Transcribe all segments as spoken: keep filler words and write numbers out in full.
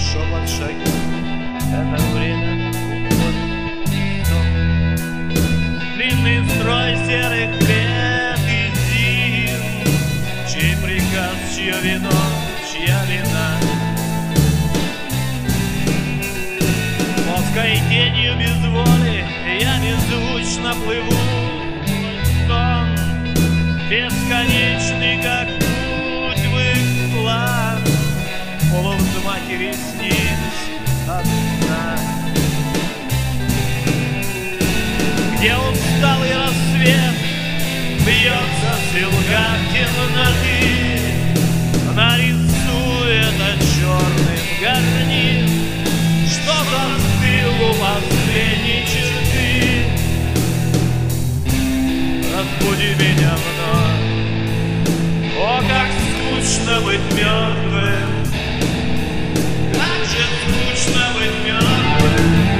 шепот шаги. Это время уходит в сон. Длинный строй серых лет и зим, чей приказ, чье вино, чья вина. Плоской тенью без воли я беззвучно плыву. Сон бесконечный, как путь в их план. В полувзмахе ресниц от сна, где усталый рассвет бьется в силках темноты, нарисует черным гарнир, что застыл у последней черты. Разбуди меня вновь, о, как скучно быть мертвым, как же скучно быть мертвым.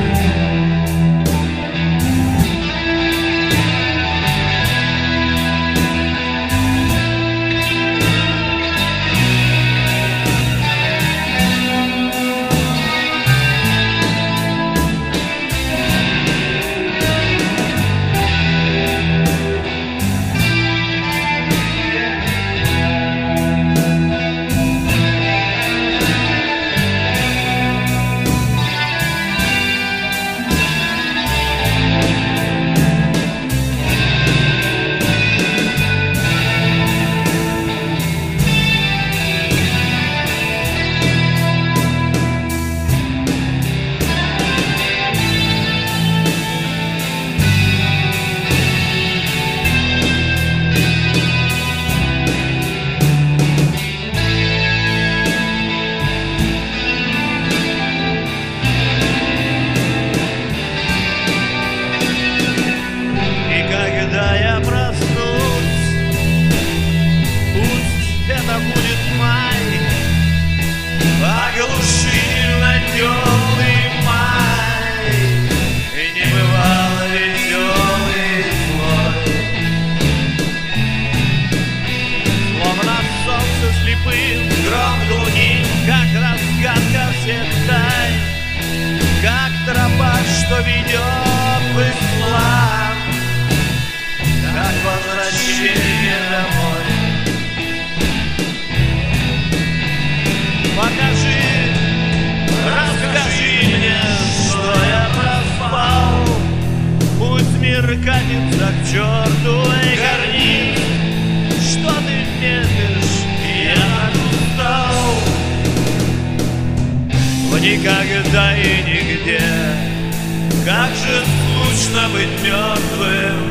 Оглушительно теплый май и небывало веселый слой. Словно солнце слепым, гром глухим, как разгадка всех тайн, как тропа, что ведет в ислам, как возвращение домой. Покажи, расскажи мне, что я проспал. Пусть мир катится к черту, эй, горни, что ты медлишь, я так устал. Но никогда и нигде, как же скучно быть мертвым.